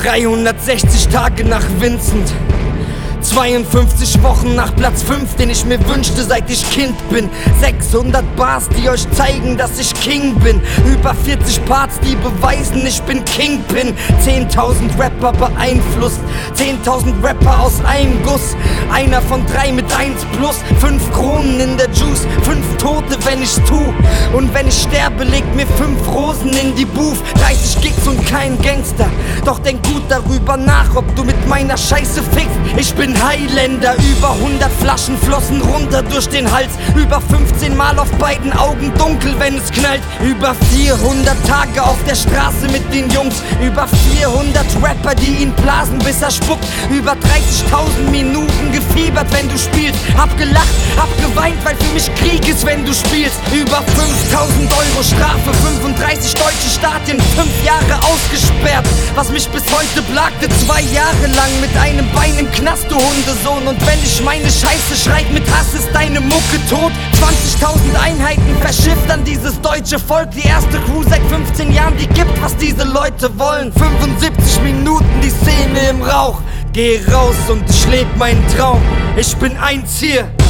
360 Tage nach Vincent, 52 Wochen nach Platz 5, den ich mir wünschte, seit ich Kind bin. 600 Bars, die euch zeigen, dass ich King bin. Über 40 Parts, die beweisen, ich bin Kingpin. 10.000 Rapper beeinflusst, 10.000 Rapper aus einem Guss. Einer von 3 mit 1 plus, 5 Kronen in der Juice, 5 Tote, wenn ich's tu. Und wenn ich sterbe, legt mir 5 Rosen in die Booth. 30 Gigs und kein Gangster, doch denk gut darüber nach, ob du mit meiner Scheiße fickst. Ich bin Highlander, über 100 Flaschen flossen runter durch den Hals. Über 15 Mal auf beiden Augen dunkel, wenn es knallt. Über 400 Tage auf der Straße mit den Jungs. Über 400 Rapper, die ihn blasen, bis er spuckt. Über 30.000 Minuten gefiebert, wenn du spielst. Hab gelacht, hab geweint, weil für mich Krieg ist, wenn du spielst. Über 5.000 Euro Strafe, 35 deutsche Stadien, 5 Jahre ausgesperrt. Was mich bis heute plagte, 2 Jahre lang mit einem Bein im Knast, du Hundesohn. Und wenn ich meine Scheiße schreib mit Hass, ist deine Mucke tot. 20.000 Einheiten verschifft an dieses deutsche Volk. Die erste Crew seit 15 Jahren, die gibt, was diese Leute wollen. 75 Minuten die Szene im Rauch. Geh raus und ich leb meinen Traum. Ich bin eins hier.